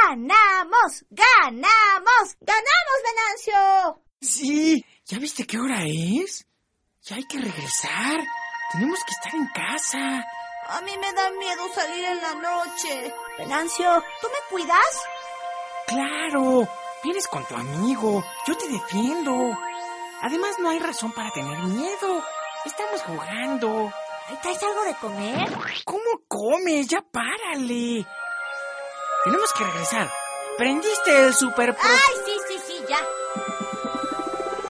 ¡Ganamos! ¡Ganamos! ¡Ganamos, Venancio! Sí, ¿ya viste qué hora es? Ya hay que regresar. Tenemos que estar en casa. A mí me da miedo salir en la noche. Venancio, ¿tú me cuidas? Claro, vienes con tu amigo. Yo te defiendo. Además, no hay razón para tener miedo. Estamos jugando. ¿Traes algo de comer? ¿Cómo comes? Ya párale. Tenemos que regresar. ¿Prendiste el super... ¡Ay, sí, ya!